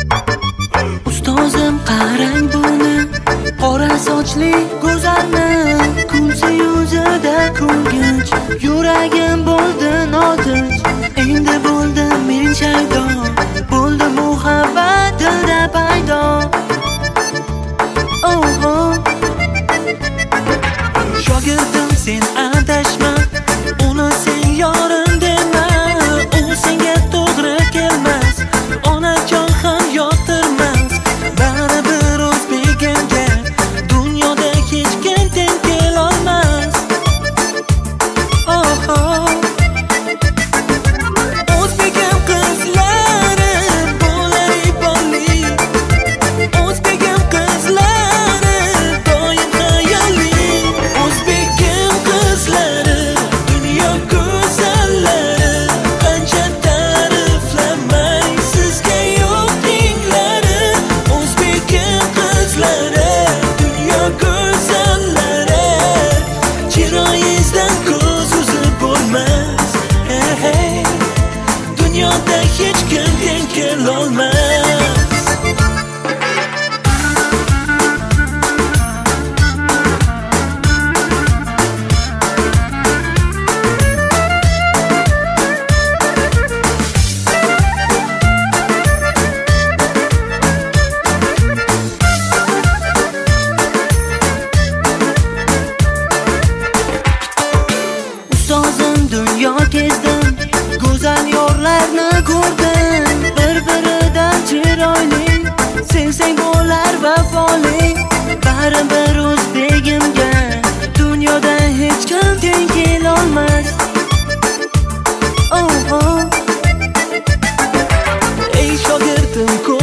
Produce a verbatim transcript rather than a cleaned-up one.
Ustozim qarang buni, qora sochli go'zalni, kulsa yuzida kulgich, yuragim bo'ldi notinch. Endi bo'ldim men shaydo, bo'ldi muhabbat dilda paydo. Oh oh, shogirdim sen adashma, uni sen yorim dema, u senga to'g'ri kelmas, onajon ham yoqtirmas. Baribir o'zbegimga dunyoda hech kim teng kelolmas. Oh oh, o'zbegim qizlari bo'lar ibolli, o'zbegim qizlari doim xayolli, o'zbegim qizlari dunyo go'zallari, qancha ta'riflamay sizga yo'q tenglari. O'zbegim qizlari dunyo go'zallari, chiroyingizdan ko'z uzib bo'lmas. Hey hey, dunyoda hech kim teng kelolmas. Ustozim dunyo kezdim, go'zal yorlarni ko'rdim, bir-biridan chiroyli, sevsang bo'lar vafoli. Baribir o'zbegimga dunyoda hech kim teng kelolmas. Oh oh, ey shogirdim